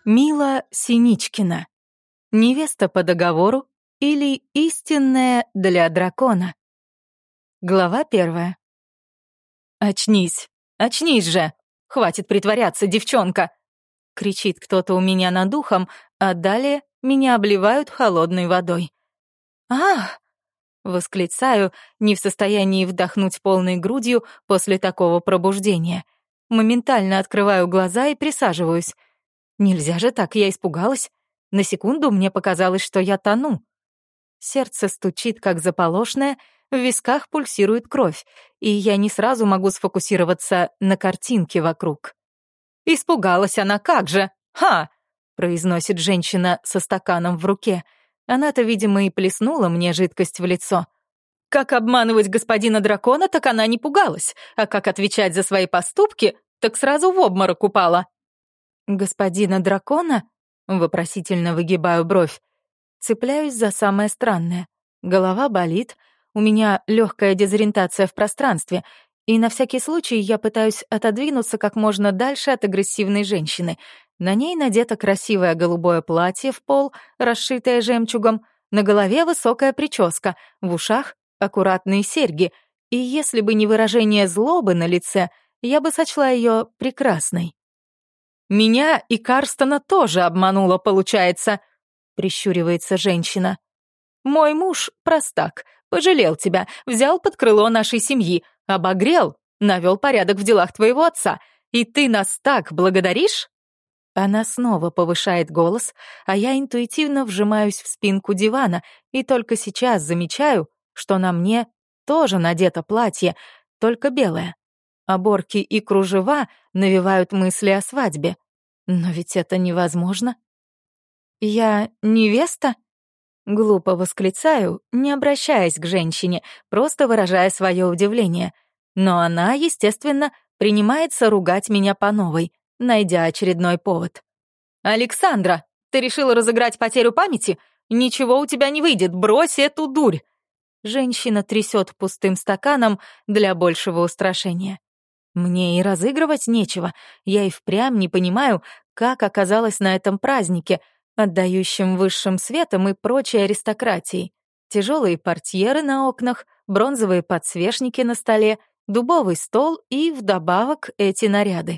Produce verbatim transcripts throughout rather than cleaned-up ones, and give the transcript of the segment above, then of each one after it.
Мила Синичкина. Невеста по договору или истинная для дракона. Глава первая. «Очнись! Очнись же! Хватит притворяться, девчонка!» Кричит кто-то у меня над ухом, а далее меня обливают холодной водой. «Ах!» — восклицаю, не в состоянии вдохнуть полной грудью после такого пробуждения. Моментально открываю глаза и присаживаюсь. Нельзя же так, я испугалась. На секунду мне показалось, что я тону. Сердце стучит, как заполошное, в висках пульсирует кровь, и я не сразу могу сфокусироваться на картинке вокруг. «Испугалась она, как же! Ха!» — произносит женщина со стаканом в руке. Она-то, видимо, и плеснула мне жидкость в лицо. Как обманывать господина дракона, так она не пугалась, а как отвечать за свои поступки, так сразу в обморок упала. «Господина дракона?» — вопросительно выгибаю бровь. Цепляюсь за самое странное. Голова болит, у меня легкая дезориентация в пространстве, и на всякий случай я пытаюсь отодвинуться как можно дальше от агрессивной женщины. На ней надето красивое голубое платье в пол, расшитое жемчугом, на голове высокая прическа, в ушах аккуратные серьги, и если бы не выражение злобы на лице, я бы сочла ее прекрасной. «Меня и Карстона тоже обманула, получается», — прищуривается женщина. «Мой муж простак, пожалел тебя, взял под крыло нашей семьи, обогрел, навел порядок в делах твоего отца, и ты нас так благодаришь?» Она снова повышает голос, а я интуитивно вжимаюсь в спинку дивана и только сейчас замечаю, что на мне тоже надето платье, только белое. Оборки и кружева навевают мысли о свадьбе. Но ведь это невозможно. «Я невеста?» Глупо восклицаю, не обращаясь к женщине, просто выражая свое удивление. Но она, естественно, принимается ругать меня по новой, найдя очередной повод. «Александра, ты решила разыграть потерю памяти? Ничего у тебя не выйдет, брось эту дурь!» Женщина трясет пустым стаканом для большего устрашения. Мне и разыгрывать нечего, я и впрямь не понимаю, как оказалась на этом празднике, отдающем высшим светом и прочей аристократией. Тяжелые портьеры на окнах, бронзовые подсвечники на столе, дубовый стол и вдобавок эти наряды.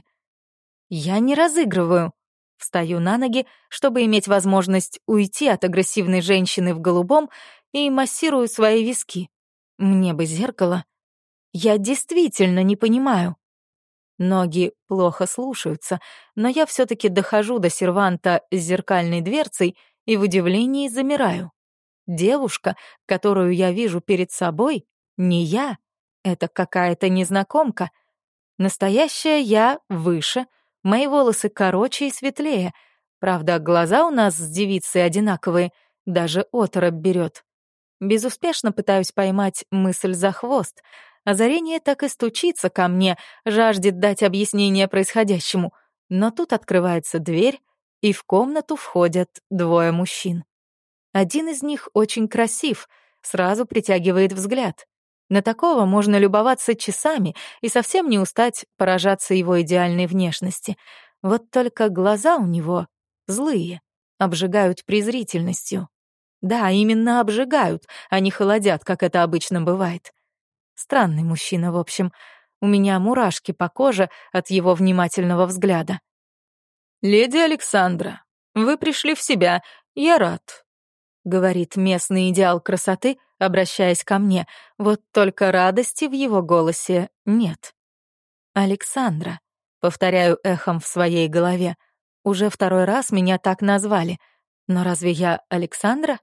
Я не разыгрываю. Встаю на ноги, чтобы иметь возможность уйти от агрессивной женщины в голубом, и массирую свои виски. Мне бы зеркало. Я действительно не понимаю. Ноги плохо слушаются, но я все-таки дохожу до серванта с зеркальной дверцей и в удивлении замираю. Девушка, которую я вижу перед собой, не я. Это какая-то незнакомка. Настоящая я выше, мои волосы короче и светлее. Правда, глаза у нас с девицей одинаковые, даже оторопь берет. Безуспешно пытаюсь поймать мысль за хвост. Озарение так и стучится ко мне, жаждет дать объяснение происходящему. Но тут открывается дверь, и в комнату входят двое мужчин. Один из них очень красив, сразу притягивает взгляд. На такого можно любоваться часами и совсем не устать поражаться его идеальной внешности. Вот только глаза у него злые, обжигают презрительностью. Да, именно обжигают, а не холодят, как это обычно бывает. Странный мужчина, в общем. У меня мурашки по коже от его внимательного взгляда. «Леди Александра, вы пришли в себя, я рад», — говорит местный идеал красоты, обращаясь ко мне. Вот только радости в его голосе нет. «Александра», — повторяю эхом в своей голове. Уже второй раз меня так назвали. Но разве я Александра?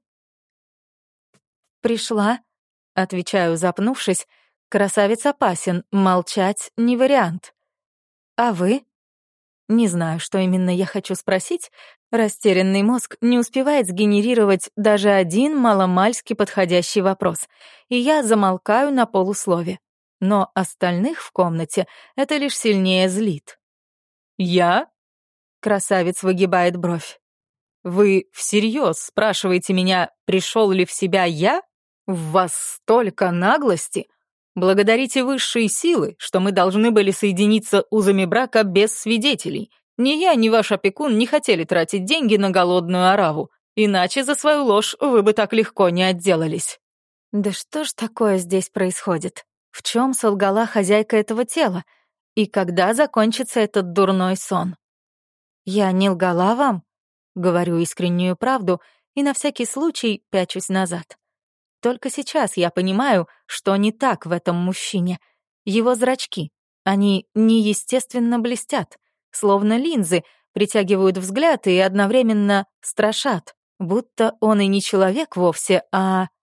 «Пришла», — отвечаю, запнувшись. «Красавец опасен, молчать не вариант». «А вы?» Не знаю, что именно я хочу спросить. Растерянный мозг не успевает сгенерировать даже один маломальски подходящий вопрос, и я замолкаю на полуслове. Но остальных в комнате это лишь сильнее злит. «Я?» — красавец выгибает бровь. «Вы всерьез спрашиваете меня, пришел ли в себя я? В вас столько наглости! Благодарите высшие силы, что мы должны были соединиться узами брака без свидетелей. Ни я, ни ваш опекун не хотели тратить деньги на голодную ораву, иначе за свою ложь вы бы так легко не отделались». Да что ж такое здесь происходит? В чем солгала хозяйка этого тела? И когда закончится этот дурной сон? Я не лгала вам? Говорю искреннюю правду и на всякий случай пячусь назад. Только сейчас я понимаю, что не так в этом мужчине. Его зрачки, они неестественно блестят, словно линзы, притягивают взгляд и одновременно страшат, будто он и не человек вовсе, а